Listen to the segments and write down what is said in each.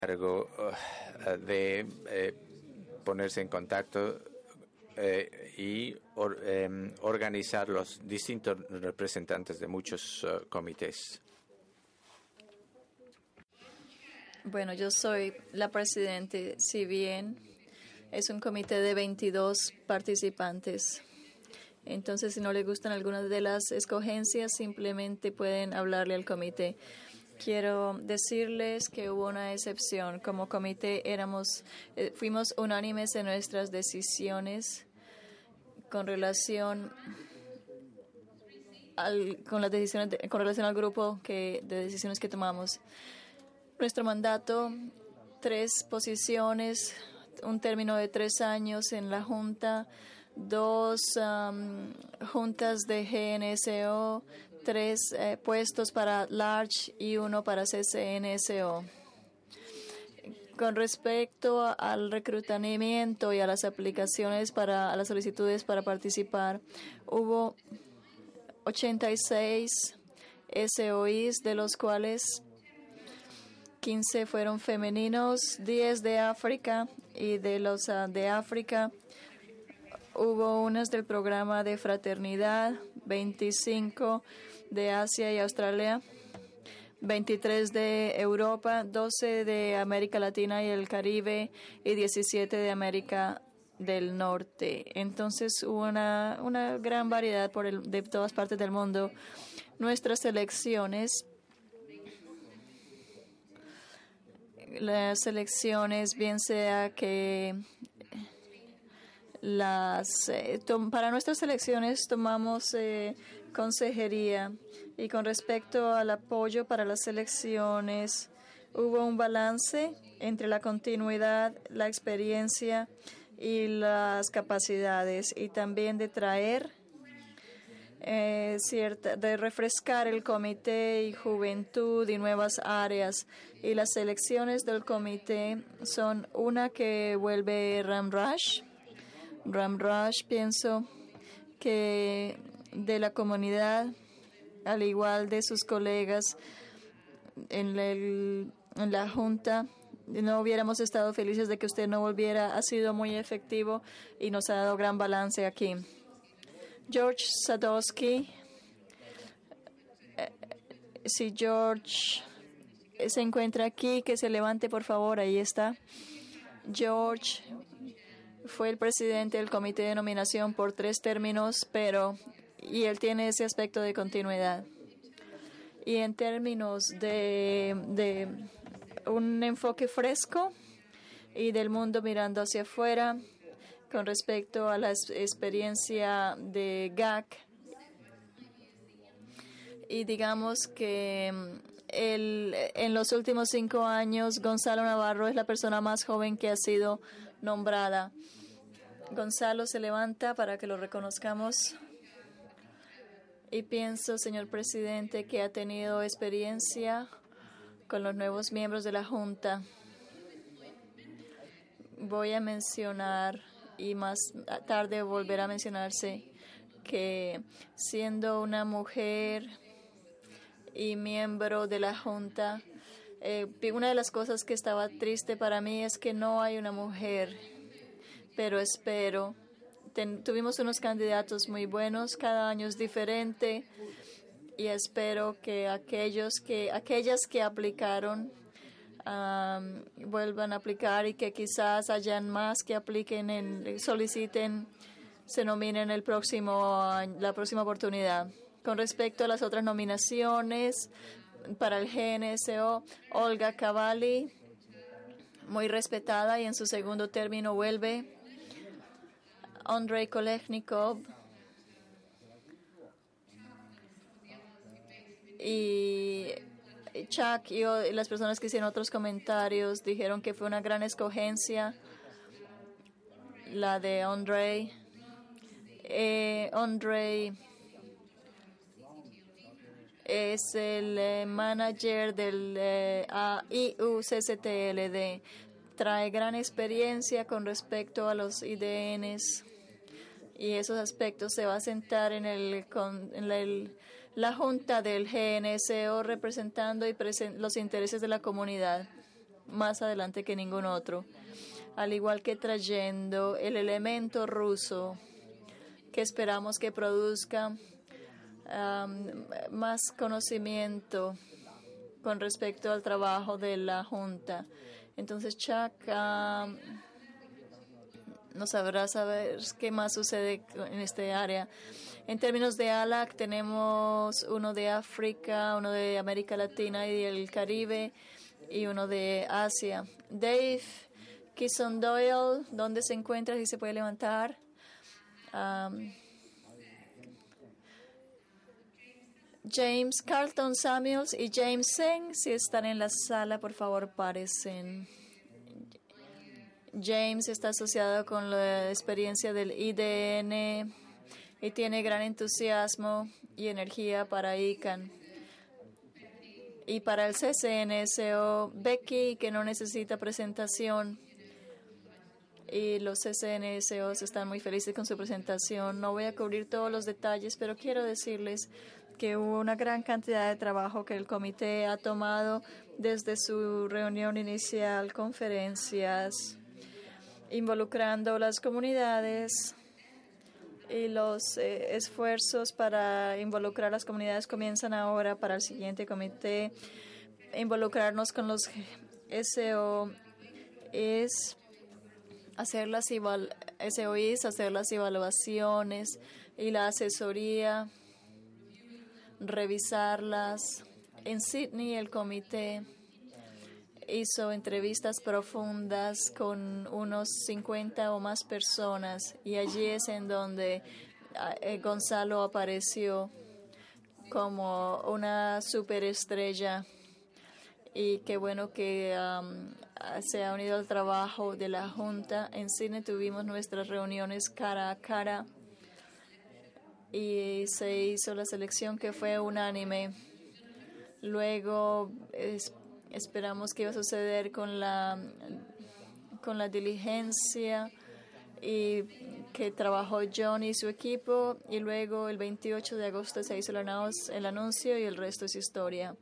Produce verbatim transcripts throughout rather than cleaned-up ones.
cargo uh, de eh, ponerse en contacto eh, y or, eh, organizar los distintos representantes de muchos uh, comités. Bueno, yo soy la presidente. Si bien es un comité de veintidós participantes, entonces si no les gustan algunas de las escogencias, simplemente pueden hablarle al comité. Quiero decirles que hubo una excepción. Como comité éramos, eh, fuimos unánimes en nuestras decisiones con relación al, con las decisiones de, con relación al grupo que, de decisiones que tomamos. Nuestro mandato, tres posiciones, un término de tres años en la Junta, dos um, juntas de G N S O, tres eh, puestos para Large y uno para C C N S O. Con respecto al reclutamiento y a las aplicaciones para a las solicitudes para participar, hubo ochenta y seis S O Is, de los cuales quince fueron femeninos, diez de África, y de los uh, de África hubo unas del programa de fraternidad, veinticinco de Asia y Australia, veintitrés de Europa, doce de América Latina y el Caribe y diecisiete de América del Norte. Entonces hubo una, una gran variedad por el, de todas partes del mundo. Nuestras elecciones Las elecciones, bien sea que las eh, para nuestras elecciones tomamos eh, consejería, y con respecto al apoyo para las elecciones hubo un balance entre la continuidad, la experiencia y las capacidades, y también de traer Eh, cierta, de refrescar el comité y juventud y nuevas áreas. Y las elecciones del comité son una que vuelve Ramraj. Ramraj, pienso que de la comunidad, al igual de sus colegas en, el, en la Junta, no hubiéramos estado felices de que usted no volviera. Ha sido muy efectivo y nos ha dado gran balance aquí. George Sadowski, eh, si George se encuentra aquí, que se levante, por favor. Ahí está. George fue el presidente del comité de nominación por tres términos, pero y él tiene ese aspecto de continuidad. Y en términos de, de un enfoque fresco y del mundo mirando hacia afuera, con respecto a la experiencia de G A C, y digamos que el, en los últimos cinco años Gonzalo Navarro es la persona más joven que ha sido nombrada. Gonzalo se levanta para que lo reconozcamos. Y pienso, señor presidente, que ha tenido experiencia con los nuevos miembros de la Junta. Voy a mencionar, y más tarde volverá a mencionarse, que siendo una mujer y miembro de la Junta, eh, una de las cosas que estaba triste para mí es que no hay una mujer, pero espero. Ten, tuvimos unos candidatos muy buenos, cada año es diferente, y espero que aquellos que aquellas que aplicaron Um, vuelvan a aplicar, y que quizás hayan más que apliquen, en, soliciten, se nominen el próximo, la próxima oportunidad. Con respecto a las otras nominaciones para el G N S O, Olga Cavalli, muy respetada, y en su segundo término vuelve. Andrei Kolesnikov y Chuck y las personas que hicieron otros comentarios dijeron que fue una gran escogencia la de Andrei. Eh, Andrei es el eh, manager del eh, I U C C T L D. Trae gran experiencia con respecto a los I D Ns, y esos aspectos se va a sentar en el, con, en el la Junta del G N S O representando y presen, los intereses de la comunidad. más adelante que ningún otro, al igual que trayendo el elemento ruso que esperamos que produzca um, más conocimiento con respecto al trabajo de la Junta. Entonces, Chuck um, nos sabrá saber qué más sucede en este área. En términos de A L A C, tenemos uno de África, uno de América Latina y el Caribe, y uno de Asia. Dave Kisson Doyle, ¿dónde se encuentra? Si se puede levantar. Um, James Carlton Samuels y James Seng, si están en la sala, por favor, parecen. James está asociado con la experiencia del I D N y tiene gran entusiasmo y energía para I C A N. Y para el C C N S O, Becky, que no necesita presentación. Y los C C N S Os están muy felices con su presentación. No voy a cubrir todos los detalles, pero quiero decirles que hubo una gran cantidad de trabajo que el comité ha tomado desde su reunión inicial, conferencias, involucrando las comunidades, y los eh, esfuerzos para involucrar las comunidades comienzan ahora para el siguiente comité. Involucrarnos con los S O es hacer las evalu- S O Is, hacer las evaluaciones y la asesoría, revisarlas. En Sydney, el comité hizo entrevistas profundas con unos cincuenta o más personas, y allí es en donde eh, Gonzalo apareció como una superestrella. Y qué bueno que um, se ha unido al trabajo de la Junta. En Sydney tuvimos nuestras reuniones cara a cara y se hizo la selección que fue unánime. Luego es, esperamos que iba a suceder con la, con la diligencia y que trabajó John y su equipo, y luego el veintiocho de agosto se hizo el, anuncio, el anuncio y el resto es historia.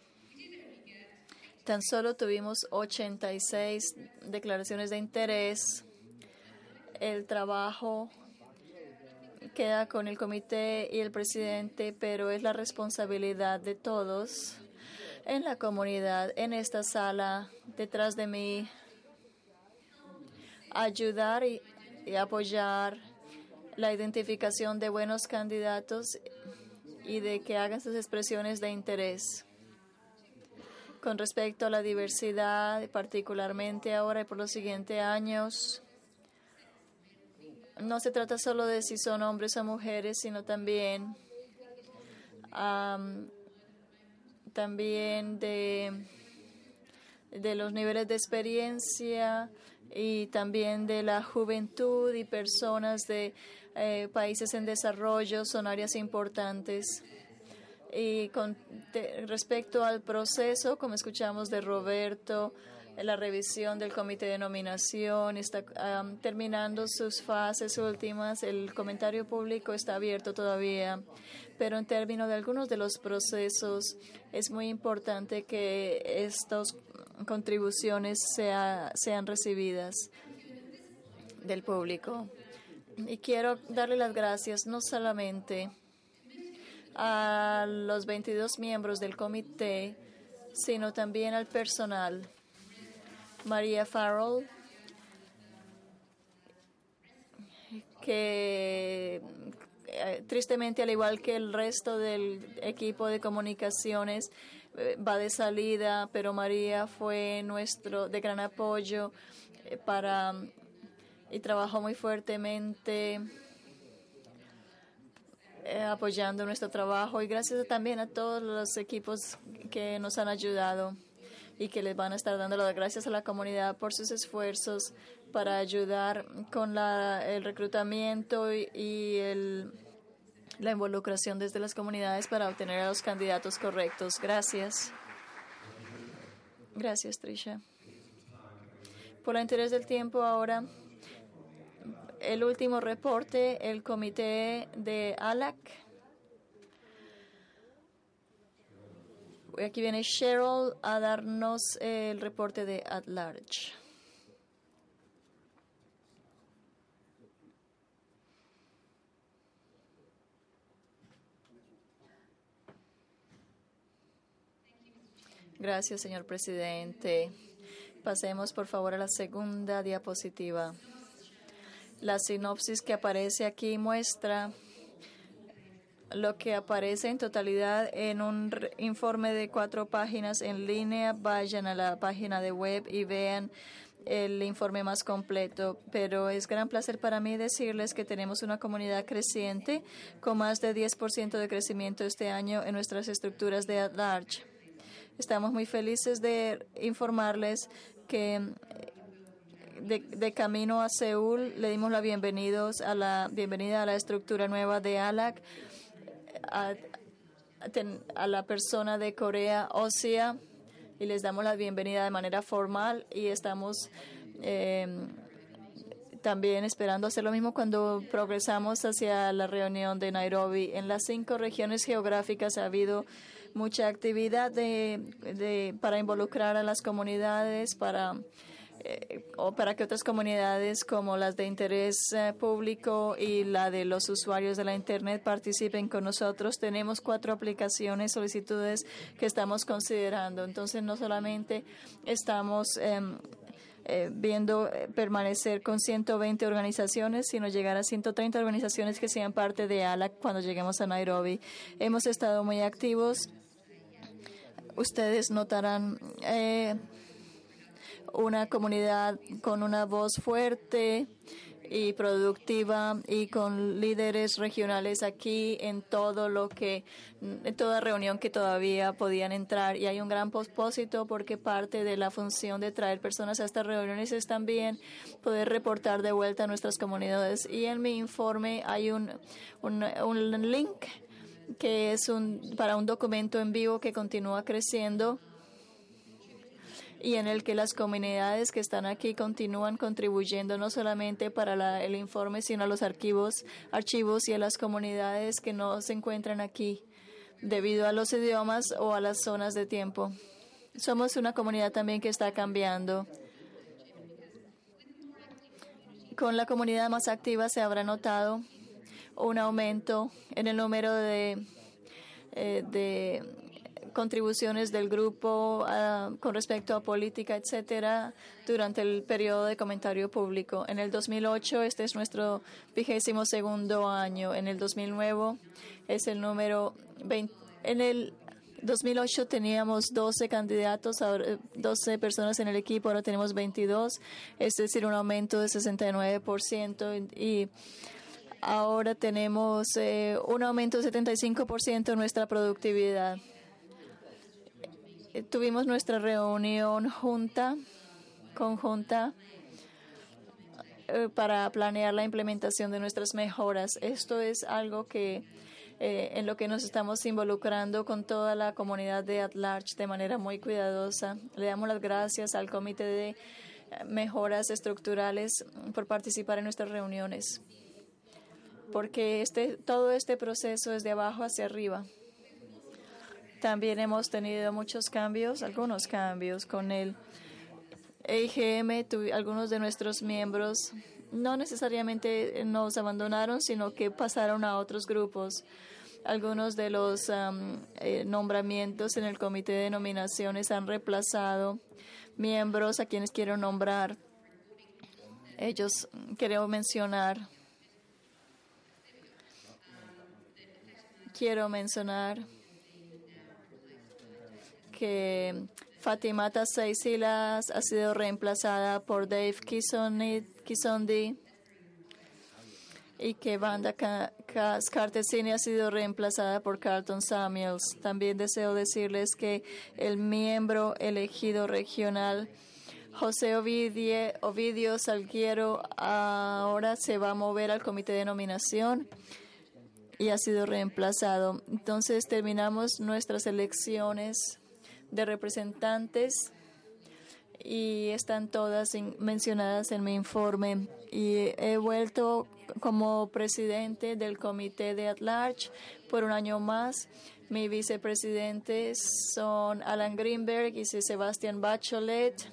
Tan solo tuvimos ochenta y seis declaraciones de interés. El trabajo queda con el comité y el presidente, pero es la responsabilidad de todos en la comunidad, en esta sala, detrás de mí, ayudar y, y apoyar la identificación de buenos candidatos y de que hagan sus expresiones de interés. Con respecto a la diversidad, particularmente ahora y por los siguientes años, no se trata solo de si son hombres o mujeres, sino también, um, también de, de los niveles de experiencia y también de la juventud y personas de eh, países en desarrollo son áreas importantes. Y con te, respecto al proceso, como escuchamos de Roberto, la revisión del comité de nominación está um, terminando sus fases últimas. El comentario público está abierto todavía, pero en términos de algunos de los procesos es muy importante que estas contribuciones sea, sean recibidas del público. Y quiero darle las gracias no solamente a los veintidós miembros del comité, sino también al personal. María Farrell, que eh, tristemente, al igual que el resto del equipo de comunicaciones, eh, va de salida, pero María fue nuestro de gran apoyo eh, para y trabajó muy fuertemente Eh, apoyando nuestro trabajo, y gracias también a todos los equipos que nos han ayudado y que les van a estar dando las gracias a la comunidad por sus esfuerzos para ayudar con la, el reclutamiento y, y el, la involucración desde las comunidades para obtener a los candidatos correctos. Gracias. Gracias, Trisha. Por el interés del tiempo, ahora el último reporte, el comité de A L A C. aquí viene Cheryl a darnos el reporte de At Large. Gracias, señor presidente. Pasemos, por favor, a la segunda diapositiva. La sinopsis que aparece aquí muestra lo que aparece en totalidad en un informe de cuatro páginas en línea. Vayan a la página de web y vean el informe más completo. Pero es gran placer para mí decirles que tenemos una comunidad creciente con más de diez por ciento de crecimiento este año en nuestras estructuras de At Large. Estamos muy felices de informarles que de, de camino a Seúl le dimos la bienvenidos a la bienvenida a la estructura nueva de A L A C, a, a la persona de Corea Osia, y les damos la bienvenida de manera formal, y estamos eh, también esperando hacer lo mismo cuando progresamos hacia la reunión de Nairobi. En las cinco regiones geográficas ha habido mucha actividad de, de, para involucrar a las comunidades, para, eh, o para que otras comunidades como las de interés eh, público y la de los usuarios de la Internet participen con nosotros. Tenemos cuatro aplicaciones, solicitudes que estamos considerando. Entonces, no solamente estamos eh, eh, viendo permanecer con ciento veinte organizaciones, sino llegar a ciento treinta organizaciones que sean parte de A L A C cuando lleguemos a Nairobi. Hemos estado muy activos. Ustedes notarán eh, una comunidad con una voz fuerte y productiva y con líderes regionales aquí en todo lo que, en toda reunión que todavía podían entrar. Y hay un gran propósito porque parte de la función de traer personas a estas reuniones es también poder reportar de vuelta a nuestras comunidades. Y en mi informe hay un, un, un link que es un, para un documento en vivo que continúa creciendo y en el que las comunidades que están aquí continúan contribuyendo no solamente para la, el informe, sino a los archivos, archivos y a las comunidades que no se encuentran aquí debido a los idiomas o a las zonas de tiempo. Somos una comunidad también que está cambiando. Con la comunidad más activa se habrá notado un aumento en el número de, eh, de contribuciones del grupo uh, con respecto a política, etcétera, durante el periodo de comentario público. En el dos mil ocho, este es nuestro vigésimo segundo año. En el dos mil nueve es el número veinte. En el dos mil ocho teníamos doce candidatos, ahora, doce personas en el equipo, ahora tenemos veintidós, es decir, un aumento de sesenta y nueve por ciento, y ahora tenemos eh, un aumento de setenta y cinco por ciento en nuestra productividad. Eh, tuvimos nuestra reunión junta, conjunta eh, para planear la implementación de nuestras mejoras. Esto es algo que eh, en lo que nos estamos involucrando con toda la comunidad de At Large de manera muy cuidadosa. Le damos las gracias al Comité de Mejoras Estructurales por participar en nuestras reuniones, porque este, todo este proceso es de abajo hacia arriba. También hemos tenido muchos cambios, algunos cambios con el E I G M. Algunos de nuestros miembros no necesariamente nos abandonaron, sino que pasaron a otros grupos. Algunos de los um, eh, nombramientos en el comité de nominaciones han reemplazado miembros a quienes quiero nombrar. Ellos quiero mencionar. Quiero mencionar que Fatimata Saisilas ha sido reemplazada por Dave Kisondi y que Vanda Cartesini ha sido reemplazada por Carlton Samuels. También deseo decirles que el miembro elegido regional José Ovidio, Ovidio Salguero ahora se va a mover al comité de nominación y ha sido reemplazado. Entonces terminamos nuestras elecciones de representantes y están todas in, mencionadas en mi informe, y he vuelto como presidente del comité de At Large por un año más. Mis vicepresidentes son Alan Greenberg y Sebastián Bachelet.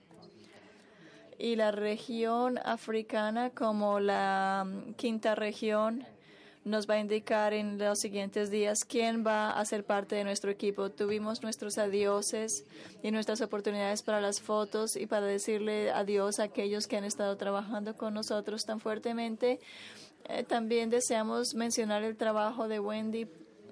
Y la región africana, como la quinta región, nos va a indicar en los siguientes días quién va a ser parte de nuestro equipo. Tuvimos nuestros adioses y nuestras oportunidades para las fotos y para decirle adiós a aquellos que han estado trabajando con nosotros tan fuertemente. Eh, también deseamos mencionar el trabajo de Wendy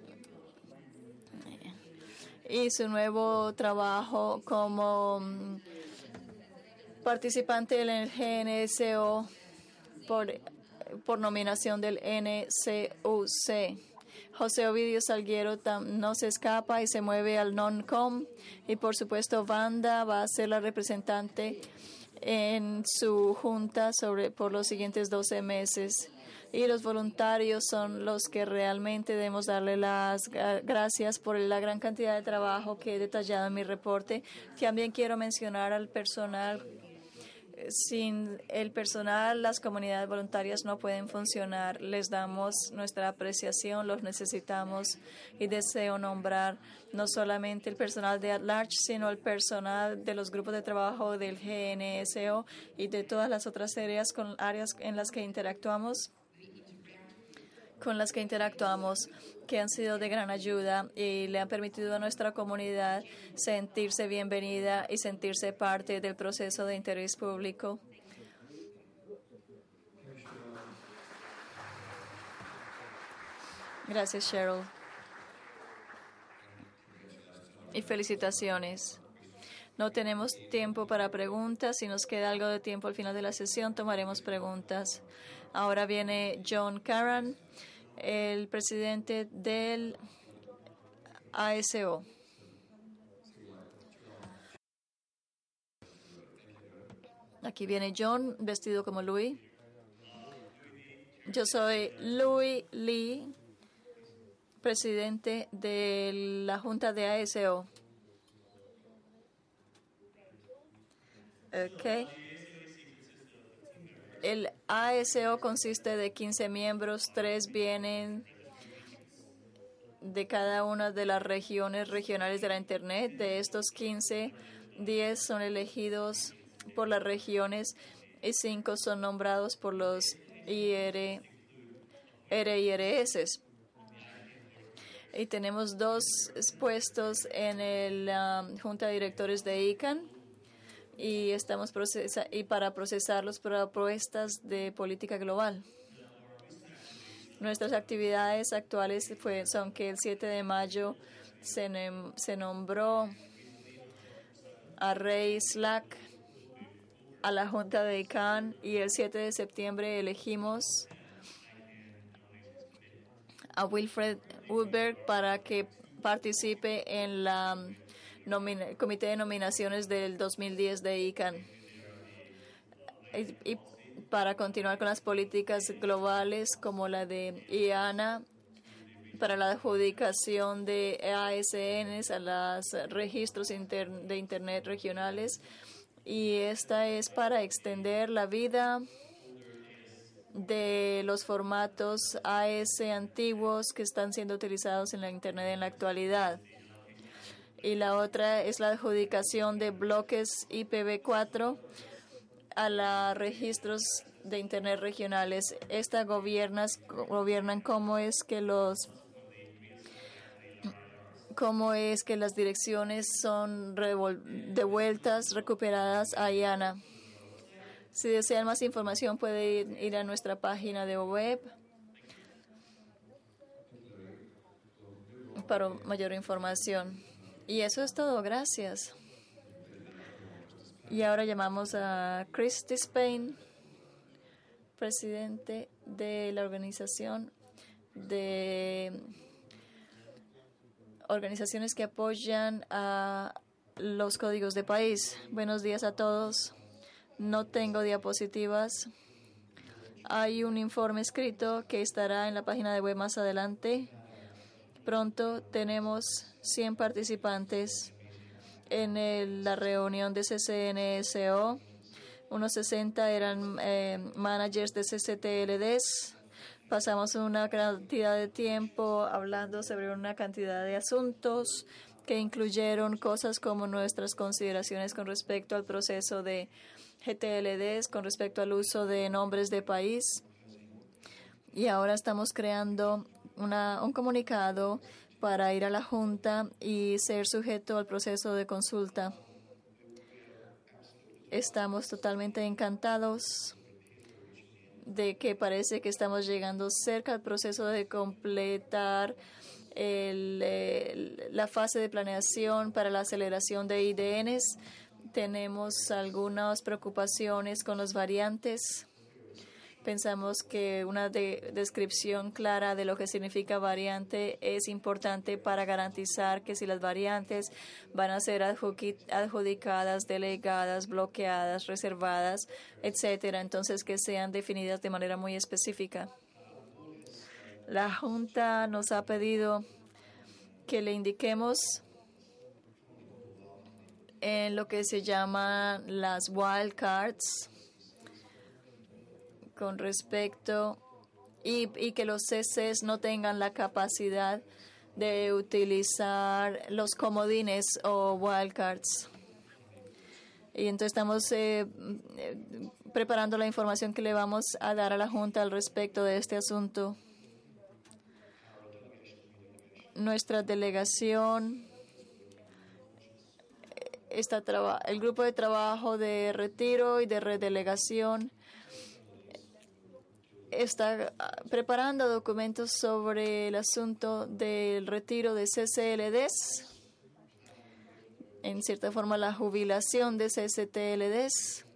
y su nuevo trabajo como um, participante del G N S O por por nominación del N C U C. José Ovidio Salguero no se escapa y se mueve al non-com. Y por supuesto, Wanda va a ser la representante en su junta sobre por los siguientes doce meses. Y los voluntarios son los que realmente debemos darle las gracias por la gran cantidad de trabajo que he detallado en mi reporte. También quiero mencionar al personal. Sin el personal, las comunidades voluntarias no pueden funcionar. Les damos nuestra apreciación, los necesitamos y deseo nombrar no solamente el personal de At Large, sino el personal de los grupos de trabajo del G N S O y de todas las otras áreas, con áreas en las que interactuamos. con las que interactuamos, que han sido de gran ayuda y le han permitido a nuestra comunidad sentirse bienvenida y sentirse parte del proceso de interés público. Gracias, Cheryl. Y felicitaciones. No tenemos tiempo para preguntas. Si nos queda algo de tiempo al final de la sesión, tomaremos preguntas. Ahora viene John Caran, el presidente del A S O. Aquí viene John, vestido como Louis. Yo soy Louis Lee, presidente de la Junta de A S O. Okay. El A S O consiste de quince miembros, tres vienen de cada una de las regiones regionales de la Internet. De estos quince, diez son elegidos por las regiones y cinco son nombrados por los R I R S. Y tenemos dos puestos en la um, Junta de Directores de I C A N. Y estamos procesa y para procesar las propuestas de política global. Nuestras actividades actuales fue, son que el siete de mayo se, se nombró a Ray Slack a la Junta de I C A N y el siete de septiembre elegimos a Wilfred Woodberg para que participe en la el Comité de Nominaciones del dos mil diez de I C A N. Y, y para continuar con las políticas globales como la de I A N A para la adjudicación de A S Ns a los registros inter, de Internet regionales. Y esta es para extender la vida de los formatos A S antiguos que están siendo utilizados en la Internet en la actualidad. Y la otra es la adjudicación de bloques I P v cuatro a los registros de Internet regionales. Estas gobiernas, gobiernan cómo es que los cómo es que las direcciones son devueltas, recuperadas a I A N A. Si desean más información, puede ir, ir a nuestra página de web para mayor información. Y eso es todo. Gracias. Y ahora llamamos a Chris Spain, presidente de la organización de organizaciones que apoyan a los códigos de país. Buenos días a todos. No tengo diapositivas. Hay un informe escrito que estará en la página de web más adelante. Pronto tenemos cien participantes en el, la reunión de C C N S O, unos sesenta eran eh, managers de C C T L Ds. Pasamos una cantidad de tiempo hablando sobre una cantidad de asuntos que incluyeron cosas como nuestras consideraciones con respecto al proceso de G T L Ds, con respecto al uso de nombres de país. Y ahora estamos creando una, un comunicado para ir a la Junta y ser sujeto al proceso de consulta. Estamos totalmente encantados de que parece que estamos llegando cerca al proceso de completar el, el, la fase de planeación para la aceleración de I D Ns. Tenemos algunas preocupaciones con las variantes. Pensamos que una de, descripción clara de lo que significa variante es importante para garantizar que si las variantes van a ser adjudicadas, delegadas, bloqueadas, reservadas, etcétera, entonces que sean definidas de manera muy específica. La Junta nos ha pedido que le indiquemos en lo que se llama las wildcards con respecto y, y que los C Cs no tengan la capacidad de utilizar los comodines o wildcards. Y entonces estamos eh, preparando la información que le vamos a dar a la Junta al respecto de este asunto. Nuestra delegación, está traba, el grupo de trabajo de retiro y de redelegación está preparando documentos sobre el asunto del retiro de C C L Ds, en cierta forma la jubilación de C C T L Ds.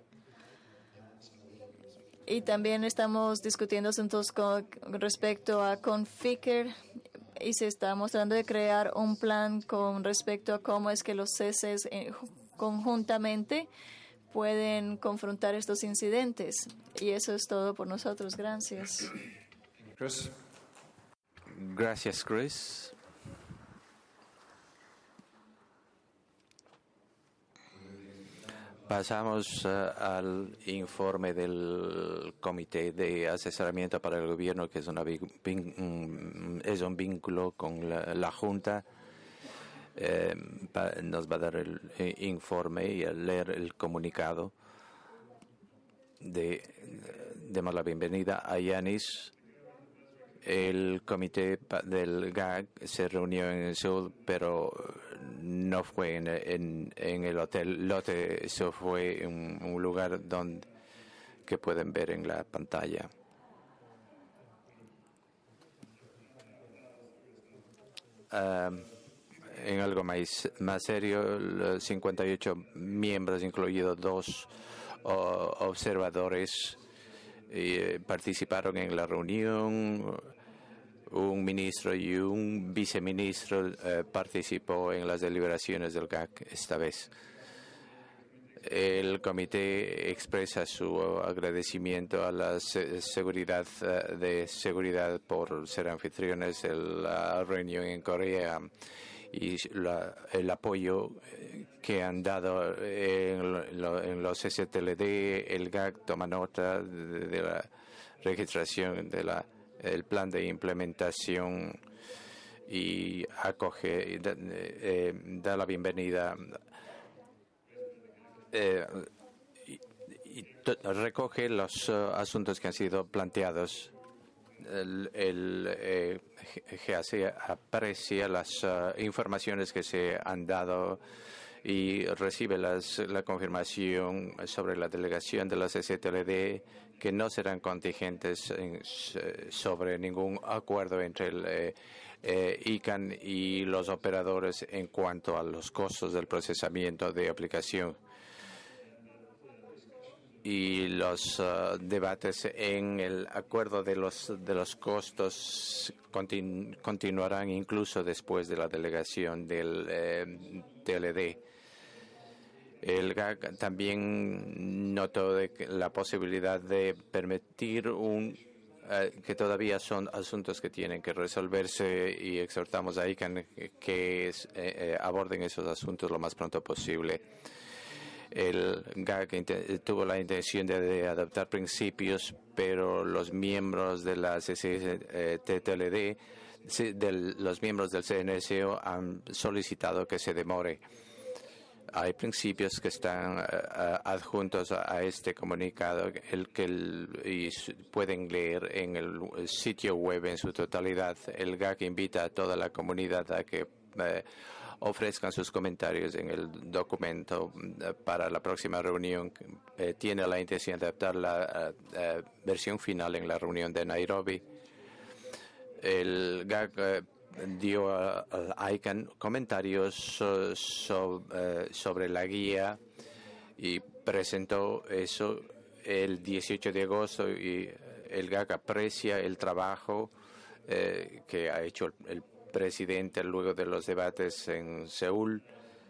Y también estamos discutiendo asuntos con respecto a Conficker y se está mostrando de crear un plan con respecto a cómo es que los C Cs conjuntamente pueden confrontar estos incidentes. Y eso es todo por nosotros. Gracias. Chris. Gracias, Chris. Pasamos uh, al informe del Comité de Asesoramiento para el Gobierno, que es, una, es un vínculo con la, la Junta. Eh, pa, nos va a dar el eh, informe y a leer el comunicado. De, demos la bienvenida a Yanis. El comité del G A G se reunió en el sur, pero no fue en, en, en el hotel Lotte, eso fue un, un lugar donde que pueden ver en la pantalla. Um, en algo más, más serio, los cincuenta y ocho miembros, incluidos dos o, observadores, eh, participaron en la reunión. Un ministro y un viceministro eh, participó en las deliberaciones del G A C esta vez. El comité expresa su agradecimiento a la se seguridad uh, de seguridad por ser anfitriones de la reunión en Corea y la, el apoyo que han dado en, lo, en los S T L D. El G A C toma nota de, de la registración de la el plan de implementación y acoge y da, eh, da la bienvenida eh, y, y recoge los uh, asuntos que han sido planteados. El, el eh, G A C aprecia las uh, informaciones que se han dado y recibe las, la confirmación sobre la delegación de las S T L D que no serán contingentes en, sobre ningún acuerdo entre el eh, eh, I C A N y los operadores en cuanto a los costos del procesamiento de aplicación. Y los uh, debates en el acuerdo de los, de los costos continu continuarán incluso después de la delegación del eh, T L D. El G A C también notó de que la posibilidad de permitir un, uh, que todavía son asuntos que tienen que resolverse y exhortamos a I C A N que es, eh, eh, aborden esos asuntos lo más pronto posible. El G A C tuvo la intención de, de adoptar principios, pero los miembros de la C C T T L D, de los miembros del C N S O han solicitado que se demore. Hay principios que están uh, adjuntos a, a este comunicado, el que el, y pueden leer en el, el sitio web en su totalidad. El G A C invita a toda la comunidad a que uh, ofrezcan sus comentarios en el documento uh, para la próxima reunión. Uh, tiene la intención de adaptar la uh, uh, versión final en la reunión de Nairobi. El G A C uh, dio a, a I C A N comentarios so, so, uh, sobre la guía y presentó eso el dieciocho de agosto, y el G A C aprecia el trabajo eh, que ha hecho el, el presidente luego de los debates en Seúl,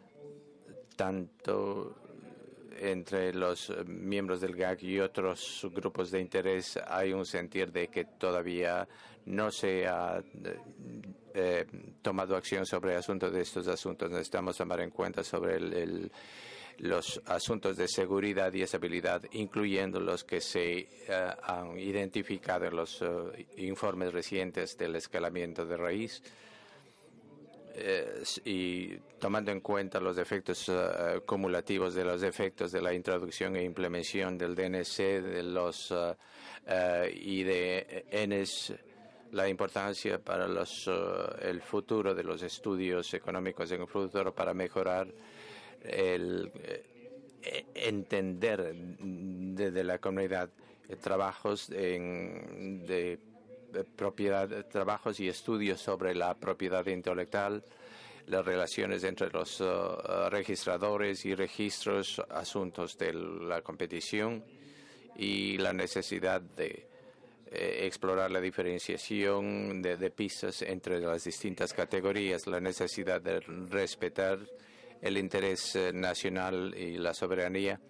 tanto entre los miembros del G A C y otros grupos de interés. Hay un sentir de que todavía no se ha eh, tomado acción sobre asuntos de estos asuntos. Necesitamos tomar en cuenta sobre el, el, los asuntos de seguridad y estabilidad, incluyendo los que se uh, han identificado en los uh, informes recientes del escalamiento de raíz. Eh, y tomando en cuenta los efectos uh, cumulativos de los efectos de la introducción e implementación del D N C, de los uh, uh, I D Ns, la importancia para los, uh, el futuro de los estudios económicos en el futuro para mejorar el eh, entender desde la comunidad eh, trabajos en, de propiedad, trabajos y estudios sobre la propiedad intelectual, las relaciones entre los uh, registradores y registros, asuntos de la competición y la necesidad de eh, explorar la diferenciación de, de pistas entre las distintas categorías, la necesidad de respetar el interés eh, nacional y la soberanía,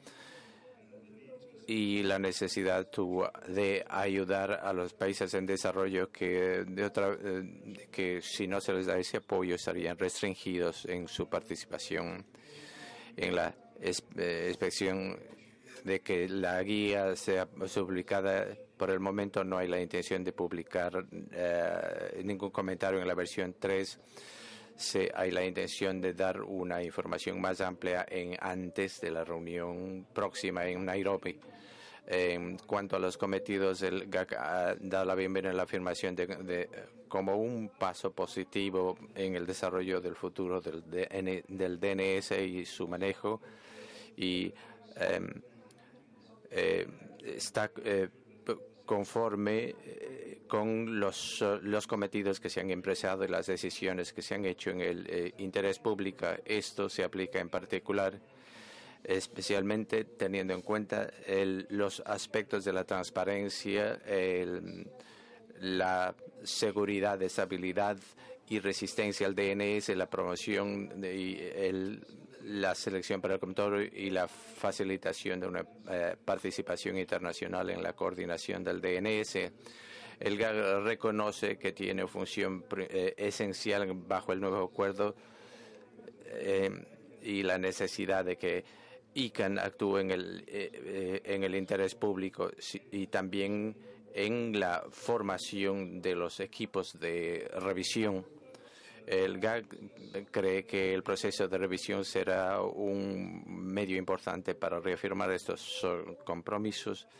y la necesidad de ayudar a los países en desarrollo que, de otra, que si no se les da ese apoyo estarían restringidos en su participación en la inspección de que la guía sea publicada. Por el momento no hay la intención de publicar eh, ningún comentario en la versión tres. Se, hay la intención de dar una información más amplia en, antes de la reunión próxima en Nairobi. En cuanto a los cometidos, el G A C ha dado la bienvenida a la afirmación de, de, como un paso positivo en el desarrollo del futuro del, D N, del D N S y su manejo, y eh, eh, está eh, conforme eh, con los, uh, los cometidos que se han expresado y las decisiones que se han hecho en el eh, interés público. Esto se aplica en particular, especialmente teniendo en cuenta el, los aspectos de la transparencia, el, la seguridad, estabilidad y resistencia al D N S, la promoción de, y el, la selección para el computador y la facilitación de una eh, participación internacional en la coordinación del D N S. El G A C reconoce que tiene función eh, esencial bajo el nuevo acuerdo eh, y la necesidad de que I C A N actúe en el, eh, en el interés público y también en la formación de los equipos de revisión. El G A C cree que el proceso de revisión será un medio importante para reafirmar estos compromisos,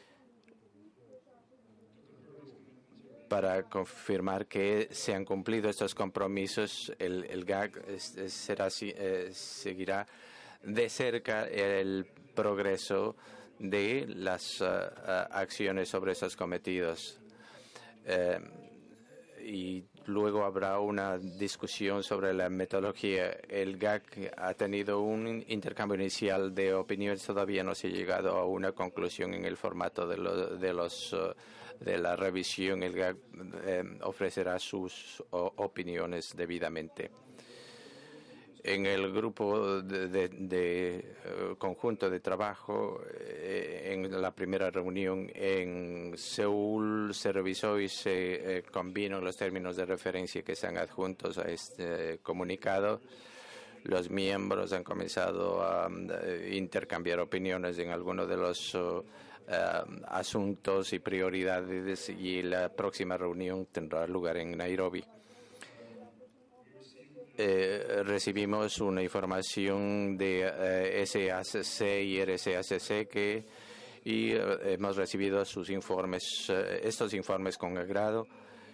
para confirmar que se han cumplido estos compromisos. El, el G A C será, eh, seguirá de cerca el progreso de las uh, uh, acciones sobre esos cometidos. Eh, y luego habrá una discusión sobre la metodología. El G A C ha tenido un intercambio inicial de opiniones. Todavía no se ha llegado a una conclusión en el formato de, lo, de, los, uh, de la revisión. El G A C eh, ofrecerá sus uh, opiniones debidamente. En el grupo de, de, de uh, conjunto de trabajo, eh, en la primera reunión en Seúl se revisó y se eh, combinó los términos de referencia que están adjuntos a este eh, comunicado. Los miembros han comenzado a uh, intercambiar opiniones en algunos de los uh, uh, asuntos y prioridades, y la próxima reunión tendrá lugar en Nairobi. Eh, recibimos una información de uh, S A C C y R S A C C que y uh, hemos recibido sus informes, uh, estos informes con agrado.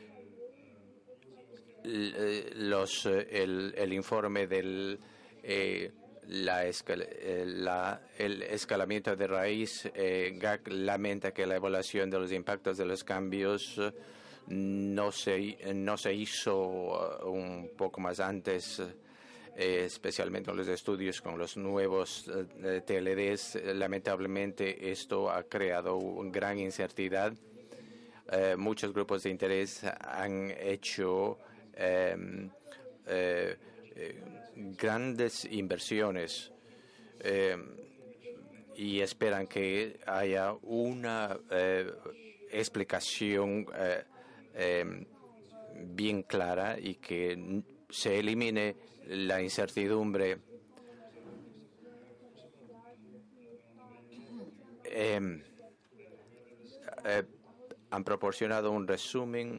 Los, el, el informe del eh, la escal, eh, la, el escalamiento de raíz, eh, G A C lamenta que la evaluación de los impactos de los cambios uh, no se no se hizo uh, un poco más antes, eh, especialmente en los estudios con los nuevos uh, T L Ds. Lamentablemente esto ha creado una gran incertidumbre. Uh, muchos grupos de interés han hecho Eh, eh, eh, grandes inversiones eh, y esperan que haya una eh, explicación eh, eh, bien clara y que se elimine la incertidumbre. Eh, eh, han proporcionado un resumen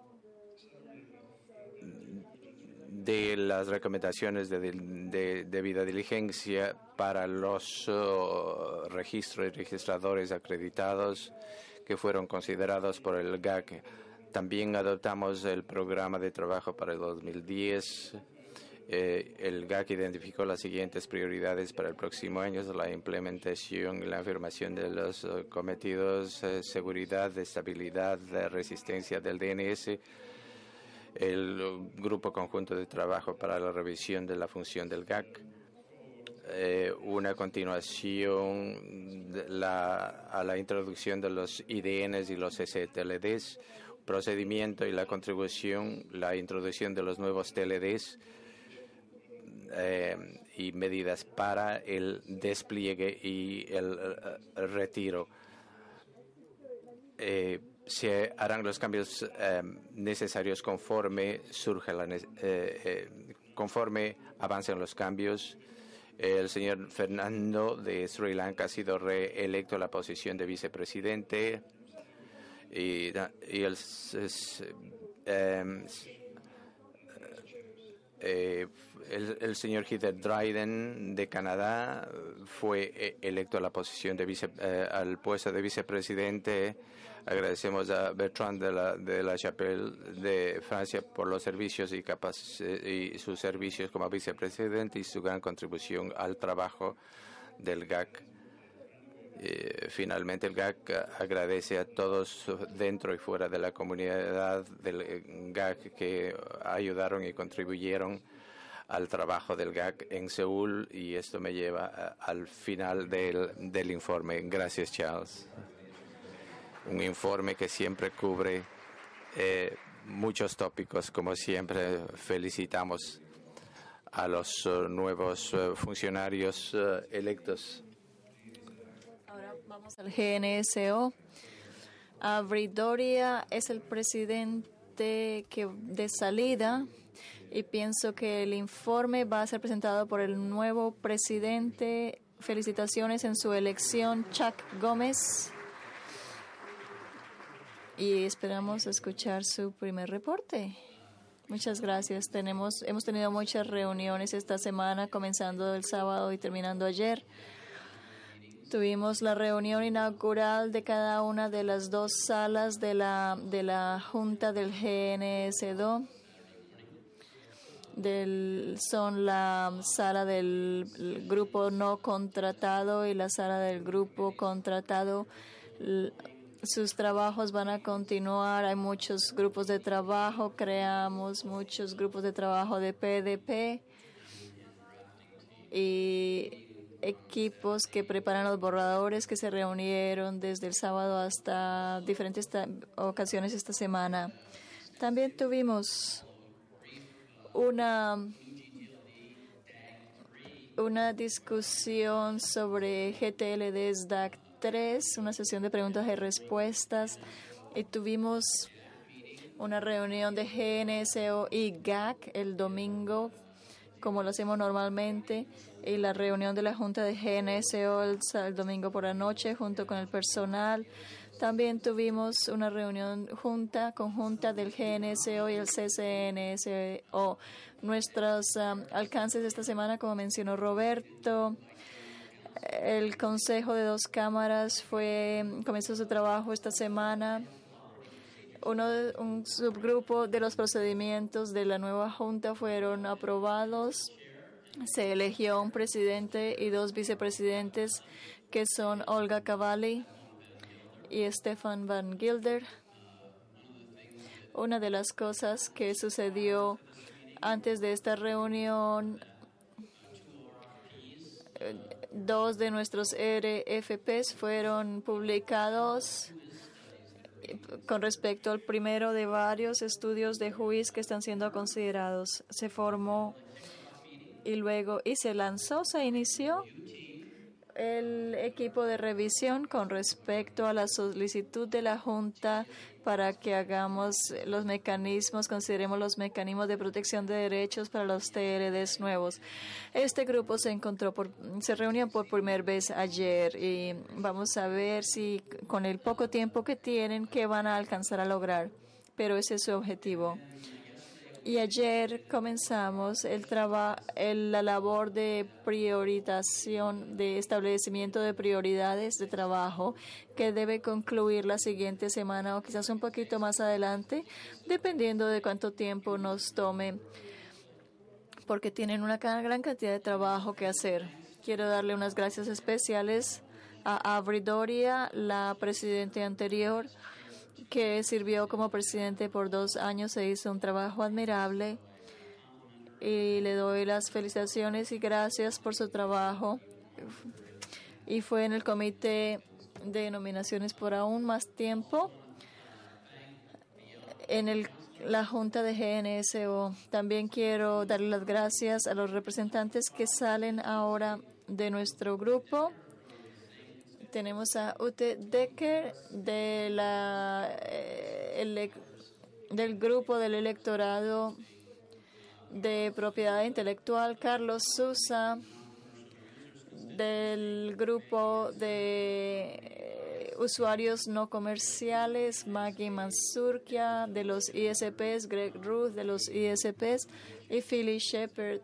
de las recomendaciones de, de, debida diligencia para los uh, registros y registradores acreditados que fueron considerados por el G A C. También adoptamos el programa de trabajo para el dos mil diez. Eh, el G A C identificó las siguientes prioridades para el próximo año: la implementación y la afirmación de los uh, cometidos, eh, seguridad, estabilidad, de resistencia del D N S, el Grupo Conjunto de Trabajo para la Revisión de la Función del G A C, eh, una continuación de la, a la introducción de los I D Ns y los S T L Ds, procedimiento y la contribución, la introducción de los nuevos T L Ds eh, y medidas para el despliegue y el, el retiro. Eh, Se harán los cambios eh, necesarios conforme surja la, eh, eh, conforme avancen los cambios. El señor Fernando de Sri Lanka ha sido reelecto a la posición de vicepresidente y, y el, es, eh, eh, el, el señor Heather Dryden de Canadá fue electo a la posición de vice, eh, al puesto de vicepresidente. Agradecemos a Bertrand de la, de la Chapelle de Francia por los servicios y, capac y sus servicios como vicepresidente y su gran contribución al trabajo del G A C. Eh, finalmente, el G A C agradece a todos dentro y fuera de la comunidad del G A C que ayudaron y contribuyeron al trabajo del G A C en Seúl, y esto me lleva a, al final del, del informe. Gracias, Charles. Un informe que siempre cubre eh, muchos tópicos. Como siempre, felicitamos a los uh, nuevos uh, funcionarios uh, electos. Ahora vamos al G N S O. Avery Doria es el presidente que de salida, y pienso que el informe va a ser presentado por el nuevo presidente. Felicitaciones en su elección, Chuck Gómez. Y esperamos escuchar su primer reporte. Muchas gracias. Tenemos, hemos tenido muchas reuniones esta semana, comenzando el sábado y terminando ayer. Tuvimos la reunión inaugural de cada una de las dos salas de la, de la Junta del G N S O. Del, son la sala del grupo no contratado y la sala del grupo contratado. Sus trabajos van a continuar. Hay muchos grupos de trabajo. Creamos muchos grupos de trabajo de P D P y equipos que preparan los borradores, que se reunieron desde el sábado hasta diferentes ocasiones esta semana. También tuvimos una una discusión sobre G T L Ds D A C tres, una sesión de preguntas y respuestas, y tuvimos una reunión de G N S O y G A C el domingo como lo hacemos normalmente, y la reunión de la Junta de G N S O el, el domingo por la noche junto con el personal. También tuvimos una reunión junta, conjunta del G N S O y el C C N S O. Nuestros um, alcances esta semana, como mencionó Roberto, el Consejo de dos Cámaras fue comenzó su trabajo esta semana. Uno, un subgrupo de los procedimientos de la nueva Junta fueron aprobados. Se eligió un presidente y dos vicepresidentes, que son Olga Cavalli y Stefan Van Gilder. Una de las cosas que sucedió antes de esta reunión, dos de nuestros R F Ps fueron publicados con respecto al primero de varios estudios de juiz que están siendo considerados. Se formó y luego y se lanzó, se inició el equipo de revisión con respecto a la solicitud de la Junta para que hagamos los mecanismos, consideremos los mecanismos de protección de derechos para los T L Ds nuevos. Este grupo se encontró por, se reunió por primera vez ayer y vamos a ver si con el poco tiempo que tienen, qué van a alcanzar a lograr. Pero ese es su objetivo. Y ayer comenzamos el traba, el, la labor de priorización, de establecimiento de prioridades de trabajo, que debe concluir la siguiente semana o quizás un poquito más adelante, dependiendo de cuánto tiempo nos tome, porque tienen una gran cantidad de trabajo que hacer. Quiero darle unas gracias especiales a Avri Doria, la presidenta anterior, que sirvió como presidente por dos años, se hizo un trabajo admirable y le doy las felicitaciones y gracias por su trabajo. Y fue en el comité de nominaciones por aún más tiempo en el, la Junta de G N S O. También quiero darle las gracias a los representantes que salen ahora de nuestro grupo. Tenemos a Ute Decker de la, eh, ele, del grupo del electorado de propiedad intelectual, Carlos Sousa del grupo de eh, usuarios no comerciales, Maggie Mansurkia de los I S Ps, Greg Ruth de los I S Ps y Philly Shepard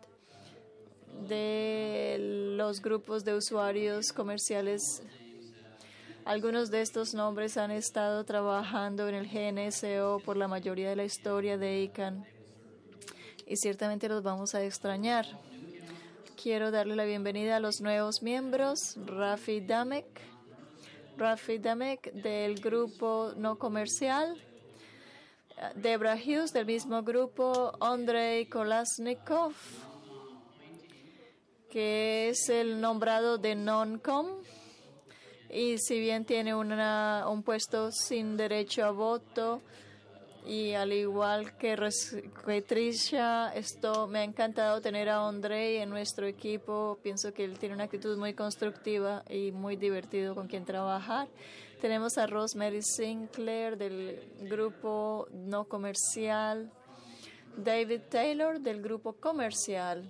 de los grupos de usuarios comerciales. Algunos de estos nombres han estado trabajando en el G N S O por la mayoría de la historia de I C A N y ciertamente los vamos a extrañar. Quiero darle la bienvenida a los nuevos miembros, Rafi Damek, Rafi Damek del grupo no comercial, Debra Hughes del mismo grupo, Andrei Kolasnikov, que es el nombrado de Non-Com, y si bien tiene una, un puesto sin derecho a voto, y al igual que, que Tricia, esto me ha encantado tener a Andrei en nuestro equipo. Pienso que él tiene una actitud muy constructiva y muy divertido con quien trabajar. Tenemos a Rosemary Sinclair del grupo no comercial, David Taylor del grupo comercial,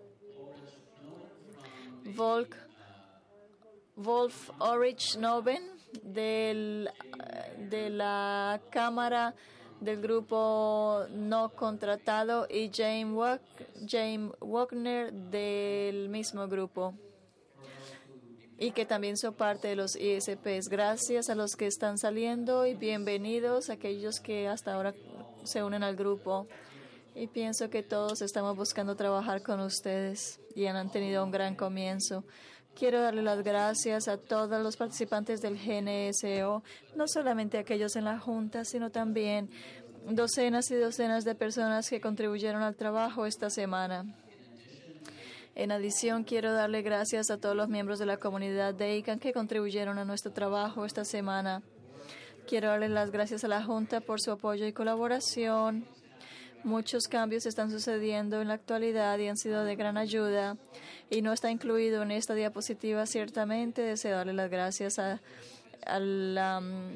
Volk Wolf Ulrich Noven del, de la Cámara del Grupo No Contratado y James Walk, James Wagner del mismo grupo y que también son parte de los I S Ps. Gracias a los que están saliendo y bienvenidos a aquellos que hasta ahora se unen al grupo. Y pienso que todos estamos buscando trabajar con ustedes y han tenido un gran comienzo. Quiero darle las gracias a todos los participantes del G N S O, no solamente aquellos en la Junta, sino también docenas y docenas de personas que contribuyeron al trabajo esta semana. En adición, quiero darle gracias a todos los miembros de la comunidad de I C A N que contribuyeron a nuestro trabajo esta semana. Quiero darle las gracias a la Junta por su apoyo y colaboración. Muchos cambios están sucediendo en la actualidad y han sido de gran ayuda y no está incluido en esta diapositiva. Ciertamente deseo darle las gracias a, al um,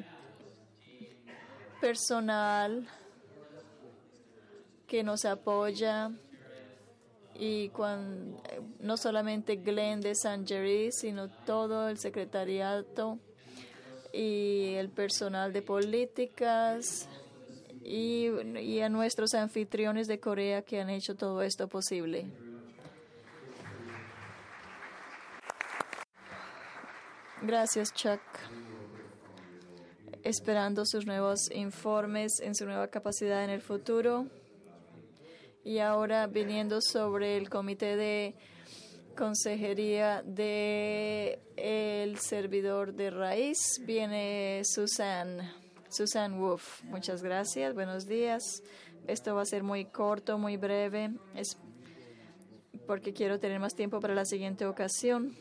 personal que nos apoya y cuando, no solamente Glenn de Saint Jerry, sino todo el secretariado y el personal de políticas y, y a nuestros anfitriones de Corea que han hecho todo esto posible. Gracias, Chuck. Esperando sus nuevos informes en su nueva capacidad en el futuro. Y ahora viniendo sobre el comité de consejería de el servidor de raíz, viene Susan, Susan Wolf. Muchas gracias, buenos días. Esto va a ser muy corto, muy breve, es porque quiero tener más tiempo para la siguiente ocasión.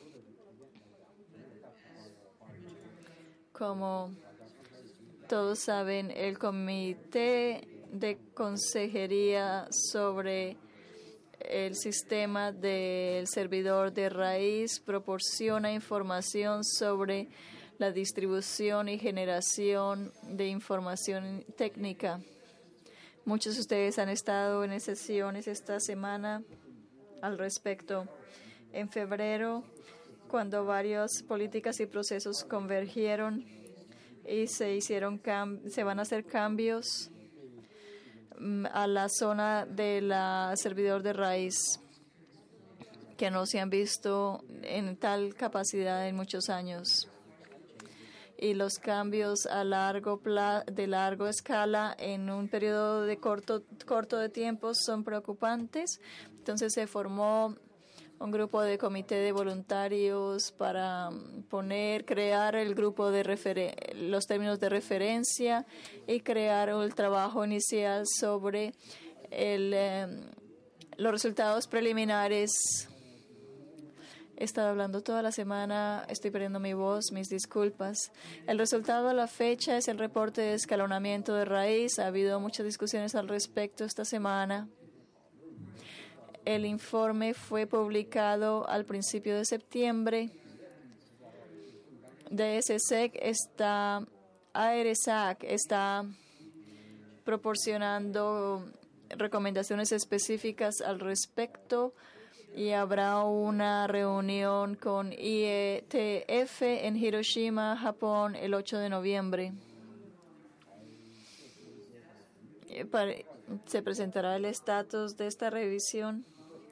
Como todos saben, el comité de consejería sobre el sistema del servidor de raíz proporciona información sobre la distribución y generación de información técnica. Muchos de ustedes han estado en sesiones esta semana al respecto. En febrero, cuando varias políticas y procesos convergieron y se hicieron cam- se van a hacer cambios a la zona de la servidor de raíz que no se han visto en tal capacidad en muchos años. Y los cambios a largo pla de largo escala en un periodo de corto, corto de tiempo son preocupantes. Entonces se formó un grupo de comité de voluntarios para poner, crear el grupo de referen- los términos de referencia y crear el trabajo inicial sobre el, eh, los resultados preliminares. He estado hablando toda la semana, estoy perdiendo mi voz, mis disculpas. El resultado a la fecha es el reporte de escalonamiento de raíz. Ha habido muchas discusiones al respecto esta semana. El informe fue publicado al principio de septiembre. D S S E C está, A R S A C está proporcionando recomendaciones específicas al respecto y habrá una reunión con I E T F en Hiroshima, Japón, el ocho de noviembre. Se presentará el estatus de esta revisión.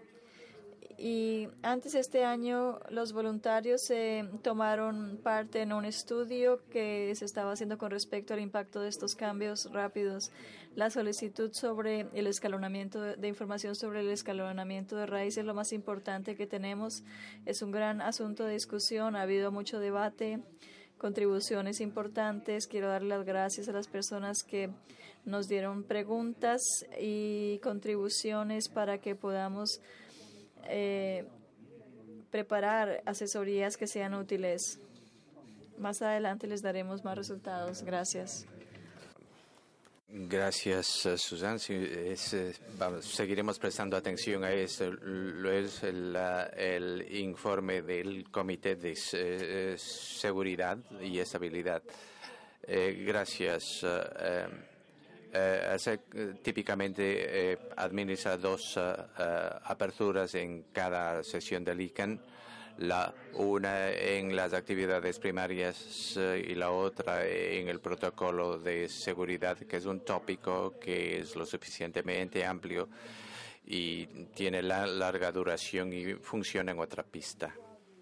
Y antes de este año, los voluntarios eh, tomaron parte en un estudio que se estaba haciendo con respecto al impacto de estos cambios rápidos. La solicitud sobre el escalonamiento de, de información sobre el escalonamiento de raíz es lo más importante que tenemos. Es un gran asunto de discusión. Ha habido mucho debate, contribuciones importantes. Quiero dar las gracias a las personas que nos dieron preguntas y contribuciones para que podamos Eh, preparar asesorías que sean útiles. Más adelante les daremos más resultados. Gracias. Gracias, Susan. Sí, es, vamos, seguiremos prestando atención a eso. Lo es el, el informe del Comité de eh, Seguridad y Estabilidad. Eh, gracias. Eh, Eh, eh, típicamente eh, administra dos uh, uh, aperturas en cada sesión del I C A N, la una en las actividades primarias uh, y la otra en el protocolo de seguridad, que es un tópico que es lo suficientemente amplio y tiene la larga duración y funciona en otra pista.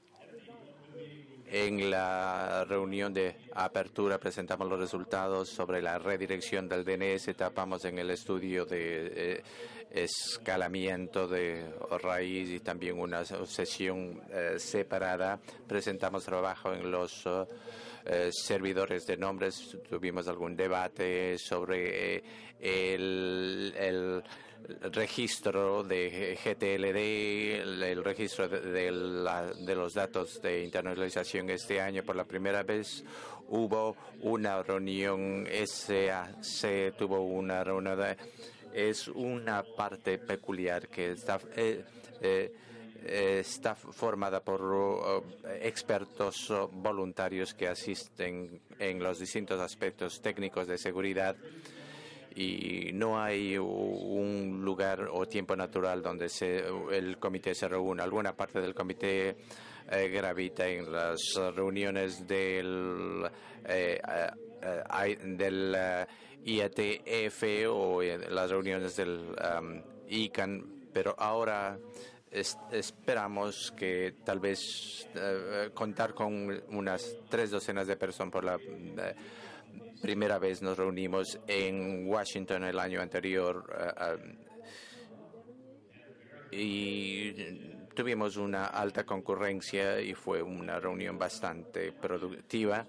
En la reunión de apertura presentamos los resultados sobre la redirección del D N S. Tapamos en el estudio de eh, escalamiento de raíz y también una sesión eh, separada. Presentamos trabajo en los uh, eh, servidores de nombres. Tuvimos algún debate sobre eh, el, el registro de G T L D, el, el registro de, de, la, de los datos de internalización. Este año, por la primera vez, hubo una reunión, S A C tuvo una reunión. De, es una parte peculiar que está, eh, eh, está formada por uh, expertos uh, voluntarios que asisten en los distintos aspectos técnicos de seguridad. y no hay un lugar o tiempo natural donde se, el comité se reúna. Alguna parte del comité eh, gravita en las reuniones del, eh, eh, del uh, I A T F o en las reuniones del um, I C A N, pero ahora es, esperamos que tal vez uh, contar con unas tres docenas de personas por la uh, primera vez. Nos reunimos en Washington el año anterior uh, um, y tuvimos una alta concurrencia y fue una reunión bastante productiva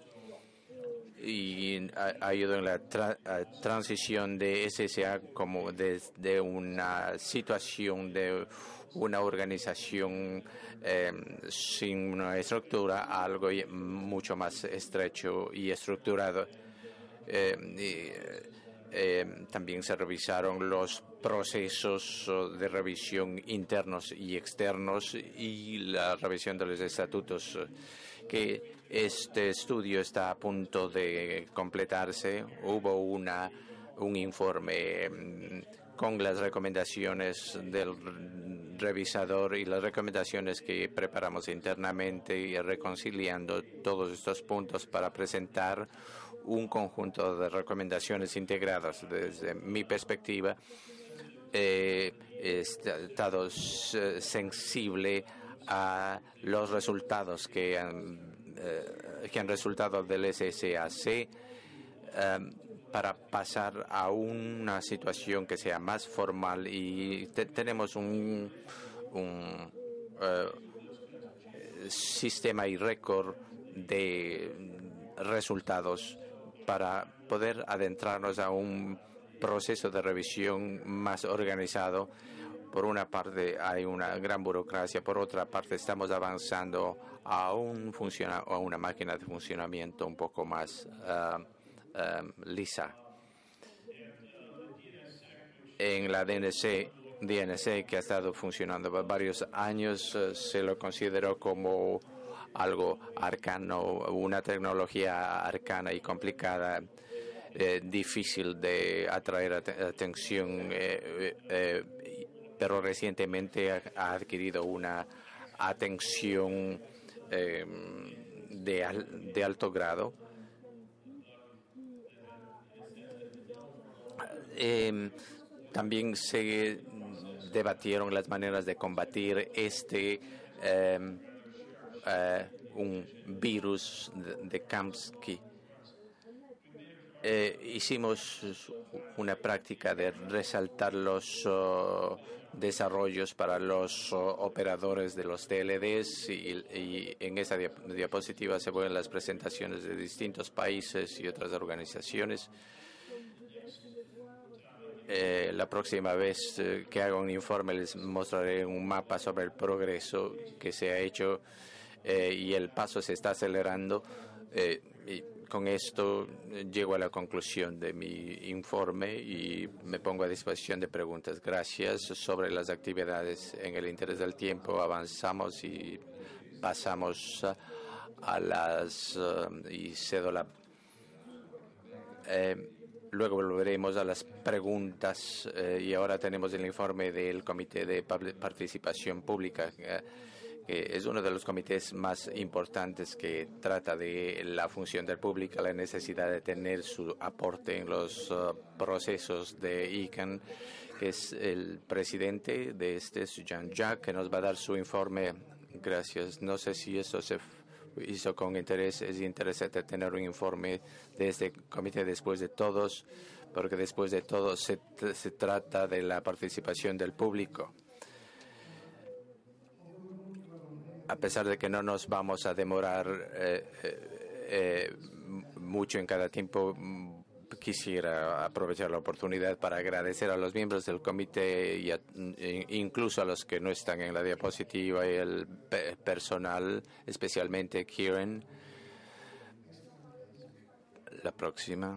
y ha, ha ido en la tra, uh, transición de S S A como desde una situación de una organización eh, sin una estructura a algo mucho más estrecho y estructurado. Eh, y, eh, también se revisaron los procesos de revisión internos y externos y la revisión de los estatutos, que este estudio está a punto de completarse. Hubo una, un informe eh, con las recomendaciones del revisador y las recomendaciones que preparamos internamente y reconciliando todos estos puntos para presentar un conjunto de recomendaciones integradas. Desde mi perspectiva, eh, he estado eh, sensible a los resultados que han, eh, que han resultado del S S A C eh, para pasar a una situación que sea más formal y te, tenemos un, un uh, sistema y récord de resultados para poder adentrarnos a un proceso de revisión más organizado. Por una parte hay una gran burocracia, por otra parte estamos avanzando a, un funciona, a una máquina de funcionamiento un poco más uh, uh, lisa. En la D N C, D N C que ha estado funcionando por varios años, uh, se lo consideró como algo arcano, una tecnología arcana y complicada, eh, difícil de atraer at atención, eh, eh, pero recientemente ha, ha adquirido una atención eh, de, al, de alto grado. Eh, también se debatieron las maneras de combatir este eh, Uh, un virus de, de Kamsky. Eh, hicimos una práctica de resaltar los uh, desarrollos para los uh, operadores de los T L Ds y, y en esa diap diapositiva se ven las presentaciones de distintos países y otras organizaciones. Eh, la próxima vez eh, que haga un informe les mostraré un mapa sobre el progreso que se ha hecho. Eh, y el paso se está acelerando. Eh, y con esto eh, llego a la conclusión de mi informe y me pongo a disposición de preguntas. Gracias. Sobre las actividades, en el interés del tiempo avanzamos y pasamos uh, a las uh, y cedo la eh, luego volveremos a las preguntas eh, y ahora tenemos el informe del Comité de Participación Pública, eh, que es uno de los comités más importantes que trata de la función del público, la necesidad de tener su aporte en los uh, procesos de I C A N, que es el presidente de este, Jean-Jacques, que nos va a dar su informe. Gracias. No sé si eso se hizo con interés. Es interesante tener un informe de este comité después de todos, porque después de todo se, se trata de la participación del público. A pesar de que no nos vamos a demorar eh, eh, mucho en cada tiempo, quisiera aprovechar la oportunidad para agradecer a los miembros del comité y a, incluso a los que no están en la diapositiva y el pe personal, especialmente Kieran. La próxima.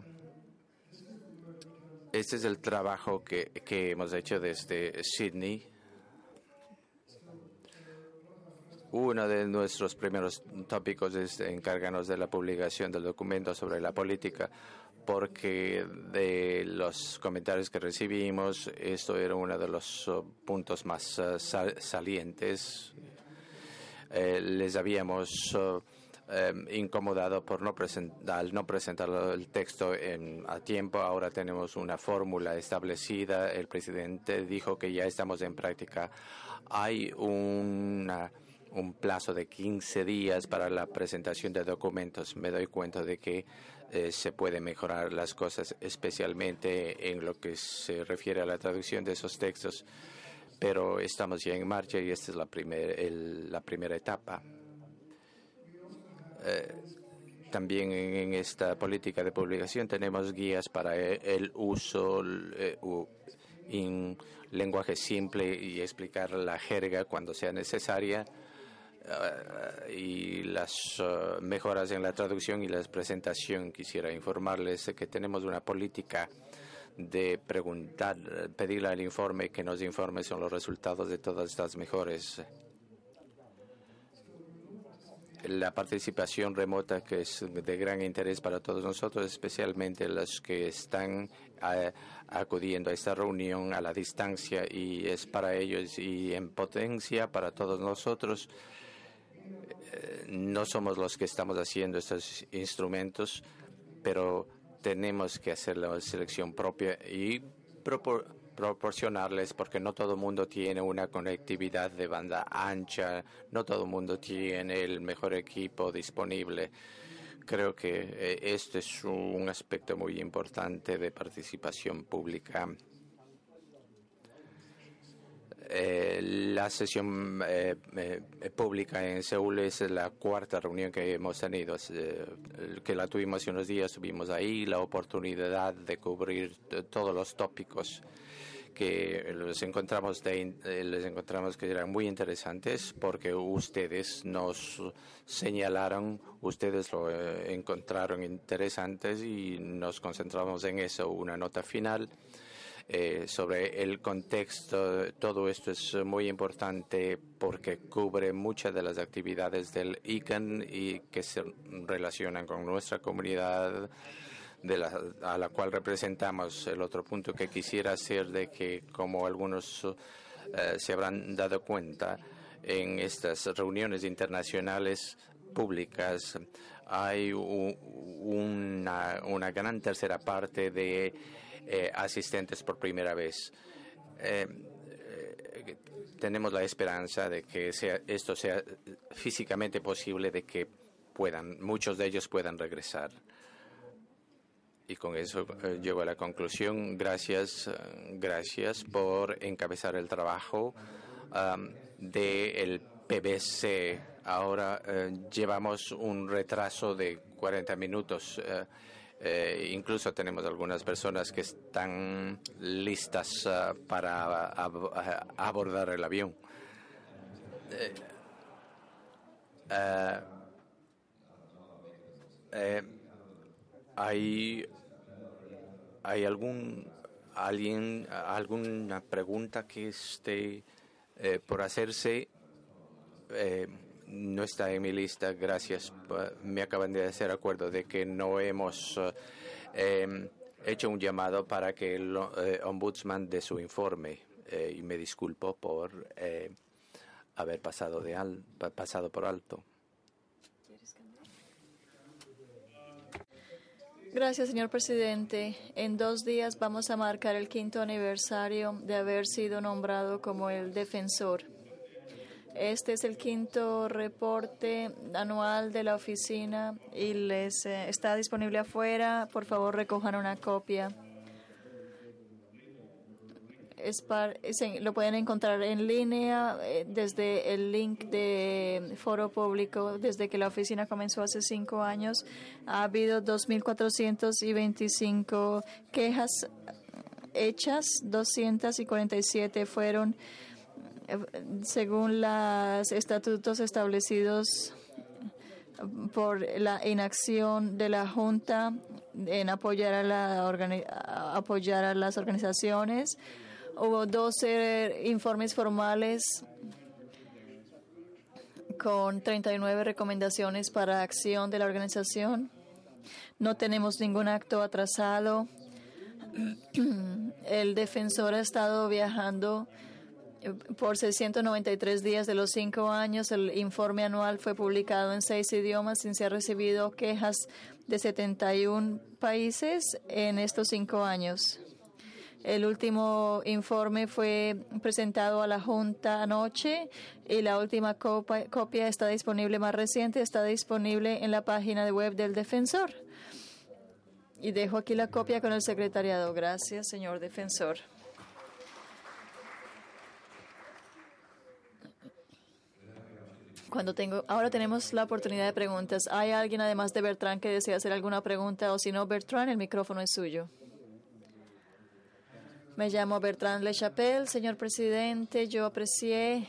Este es el trabajo que, que hemos hecho desde Sydney. Uno de nuestros primeros tópicos es encargarnos de la publicación del documento sobre la política porque de los comentarios que recibimos, esto era uno de los uh, puntos más uh, sal salientes. Eh, les habíamos uh, eh, incomodado por no presentar, al no presentar el texto en, a tiempo. Ahora tenemos una fórmula establecida. El presidente dijo que ya estamos en práctica. Hay una, un plazo de quince días para la presentación de documentos. Me doy cuenta de que eh, se pueden mejorar las cosas, especialmente en lo que se refiere a la traducción de esos textos. Pero estamos ya en marcha y esta es la, primer, el, la primera etapa. Eh, también en, en esta política de publicación tenemos guías para el, el uso eh, en lenguaje simple y explicar la jerga cuando sea necesaria, uh, y las uh, mejoras en la traducción y la presentación. Quisiera informarles que tenemos una política de preguntar, pedirle al informe que nos informe sobre los resultados de todas estas mejoras. La participación remota, que es de gran interés para todos nosotros, especialmente los que están uh, acudiendo a esta reunión a la distancia, y es para ellos y en potencia para todos nosotros. Uh, no somos los que estamos haciendo estos instrumentos, pero tenemos que hacer la selección propia y propor proporcionarles, porque no todo el mundo tiene una conectividad de banda ancha, no todo el mundo tiene el mejor equipo disponible. Creo que eh, este es un aspecto muy importante de participación pública. Eh, la sesión eh, eh, pública en Seúl es la cuarta reunión que hemos tenido, eh, que la tuvimos hace unos días. Tuvimos ahí la oportunidad de cubrir todos los tópicos que los encontramos, de, eh, les encontramos que eran muy interesantes, porque ustedes nos señalaron, ustedes lo eh, encontraron interesantes y nos concentramos en eso. Una nota final Eh, sobre el contexto. Todo esto es muy importante porque cubre muchas de las actividades del I C A N y que se relacionan con nuestra comunidad de la, a la cual representamos. El otro punto que quisiera hacer, de que, como algunos eh, se habrán dado cuenta, en estas reuniones internacionales públicas hay u, una, una gran tercera parte de Eh, asistentes por primera vez. Eh, eh, tenemos la esperanza de que sea, esto sea físicamente posible, de que puedan, muchos de ellos puedan regresar. Y con eso eh, llego a la conclusión. Gracias, uh, gracias por encabezar el trabajo um, del P B C. Ahora uh, llevamos un retraso de cuarenta minutos. Uh, Eh, incluso tenemos algunas personas que están listas uh, para a, a, a abordar el avión. Eh, uh, eh, ¿hay, ¿Hay algún alguien alguna pregunta que esté eh, por hacerse? Eh, No está en mi lista, gracias. Me acaban de hacer acuerdo de que no hemos eh, hecho un llamado para que el eh, ombudsman dé su informe, eh, y me disculpo por eh, haber pasado, de al, pasado por alto. Gracias, señor presidente. En dos días vamos a marcar el quinto aniversario de haber sido nombrado como el defensor. Este es el quinto reporte anual de la oficina y les eh, está disponible afuera. Por favor, recojan una copia. Es par, se, lo pueden encontrar en línea eh, desde el link de Foro Público. Desde que la oficina comenzó hace cinco años, ha habido dos mil cuatrocientas veinticinco quejas hechas, doscientas cuarenta y siete fueron según los estatutos establecidos por la inacción de la Junta en apoyar a, la a apoyar a las organizaciones. Hubo doce informes formales con treinta y nueve recomendaciones para acción de la organización. No tenemos ningún acto atrasado. El defensor ha estado viajando por seiscientos noventa y tres días de los cinco años. El informe anual fue publicado en seis idiomas y se ha recibido quejas de setenta y uno países en estos cinco años. El último informe fue presentado a la Junta anoche y la última copia, copia está disponible, más reciente, está disponible en la página de web del defensor. Y dejo aquí la copia con el secretariado. Gracias, señor defensor. Cuando tengo, ahora tenemos la oportunidad de preguntas. ¿Hay alguien además de Bertrand que desea hacer alguna pregunta? O si no, Bertrand, el micrófono es suyo. Me llamo Bertrand Le Chapelle, señor presidente. Yo aprecié,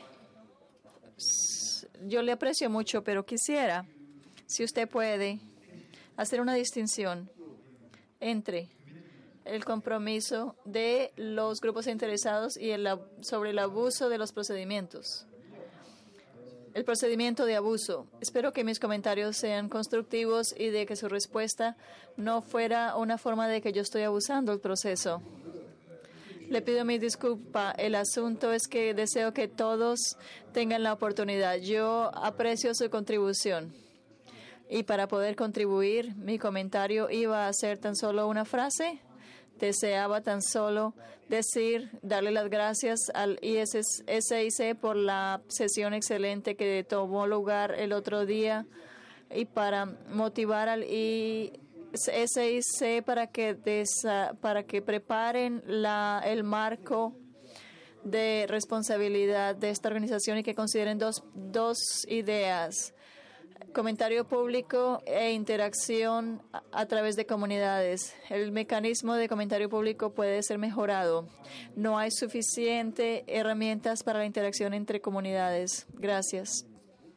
yo le aprecio mucho, pero quisiera, si usted puede, hacer una distinción entre el compromiso de los grupos interesados y el, sobre el abuso de los procedimientos. El procedimiento de abuso. Espero que mis comentarios sean constructivos y de que su respuesta no fuera una forma de que yo estoy abusando del proceso. Le pido mi disculpa. El asunto es que deseo que todos tengan la oportunidad. Yo aprecio su contribución. Y para poder contribuir, mi comentario iba a ser tan solo una frase. Deseaba tan solo decir, darle las gracias al I S I C por la sesión excelente que tomó lugar el otro día y para motivar al I S I C para que, desa, para que preparen la, el marco de responsabilidad de esta organización y que consideren dos, dos ideas. Comentario público e interacción a, a través de comunidades. El mecanismo de comentario público puede ser mejorado. No hay suficientes herramientas para la interacción entre comunidades. Gracias.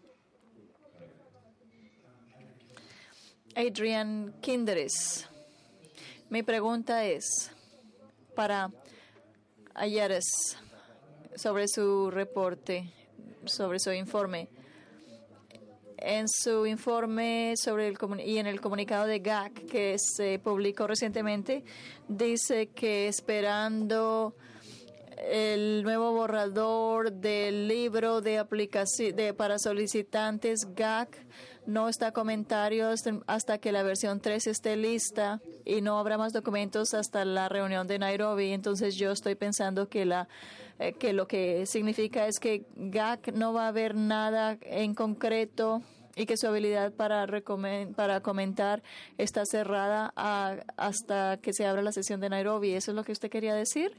Adrian Kinderes. Mi pregunta es para Ayares sobre su reporte, sobre su informe. En su informe sobre el y en el comunicado de G A C que se publicó recientemente, dice que esperando el nuevo borrador del libro de aplicación de, para solicitantes, G A C no está comentarios hasta que la versión tres esté lista y no habrá más documentos hasta la reunión de Nairobi. Entonces yo estoy pensando que la eh, que lo que significa es que G A C no va a haber nada en concreto y que su habilidad para para comentar está cerrada a, hasta que se abra la sesión de Nairobi. ¿Eso es lo que usted quería decir?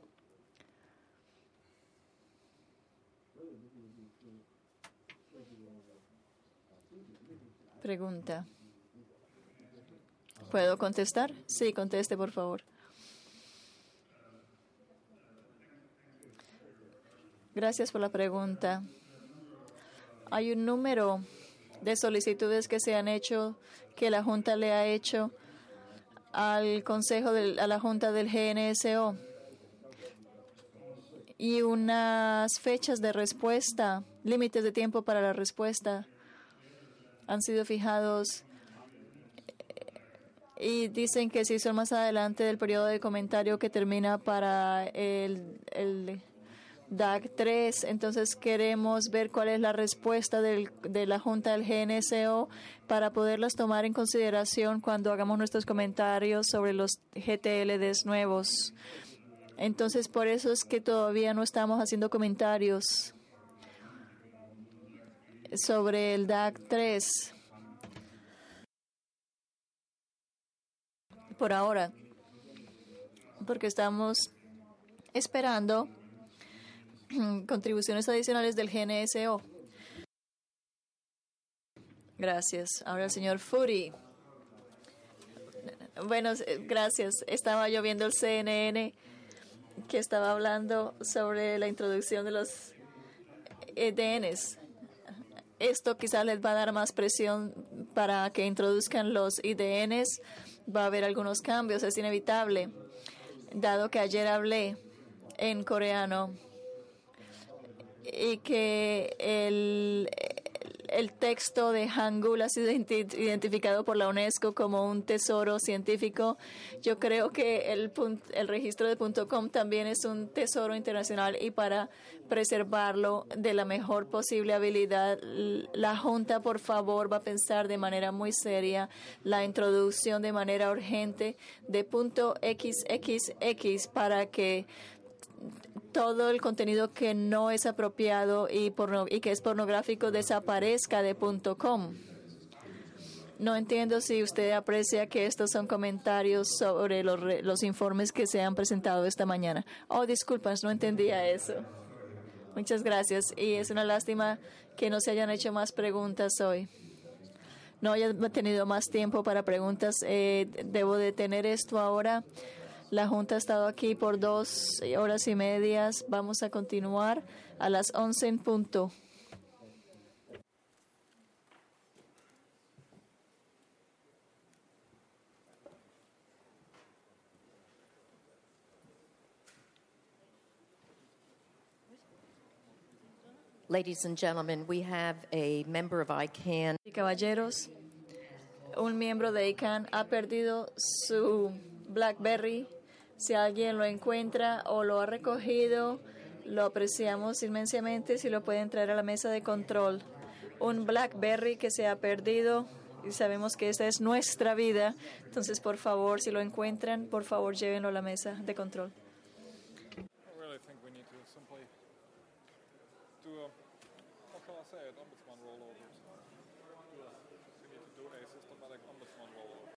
Pregunta. ¿Puedo contestar? Sí, conteste, por favor. Gracias por la pregunta. Hay un número de solicitudes que se han hecho, que la Junta le ha hecho al Consejo, del, a la Junta del G N S O. Y unas fechas de respuesta, límites de tiempo para la respuesta han sido fijados y dicen que si son más adelante del periodo de comentario que termina para el, el D A C tres, entonces queremos ver cuál es la respuesta del, de la Junta del G N S O para poderlas tomar en consideración cuando hagamos nuestros comentarios sobre los G T L Ds nuevos. Entonces, por eso es que todavía no estamos haciendo comentarios sobre el D A C tres. Por ahora, porque estamos esperando contribuciones adicionales del G N S O. Gracias. Ahora el señor Furi. Bueno, gracias. Estaba yo viendo el C N N que estaba hablando sobre la introducción de los E D Ns. Esto quizás les va a dar más presión para que introduzcan los I D Ns. Va a haber algunos cambios, es inevitable. Dado que ayer hablé en coreano y que el, el texto de Hangul ha sido identificado por la UNESCO como un tesoro científico. Yo creo que el, el registro de .com también es un tesoro internacional, y para preservarlo de la mejor posible habilidad, la Junta, por favor, va a pensar de manera muy seria la introducción de manera urgente de .xxx para que todo el contenido que no es apropiado y, porno, y que es pornográfico desaparezca de .com. No entiendo si usted aprecia que estos son comentarios sobre los, los informes que se han presentado esta mañana. Oh, disculpas, no entendía eso. Muchas gracias. Y es una lástima que no se hayan hecho más preguntas hoy. No haya tenido más tiempo para preguntas. Eh, debo detener esto ahora. La Junta ha estado aquí por dos horas y medias. Vamos a continuar a las once en punto. Ladies and gentlemen, we have a member of I CANN. Caballeros, un miembro de I CANN ha perdido su BlackBerry. Si alguien lo encuentra o lo ha recogido, lo apreciamos inmensamente si lo pueden traer a la mesa de control. Un BlackBerry que se ha perdido, y sabemos que esta es nuestra vida. Entonces, por favor, si lo encuentran, por favor, llévenlo a la mesa de control. Say it, ombudsman rollover. We need to do a systematic ombudsman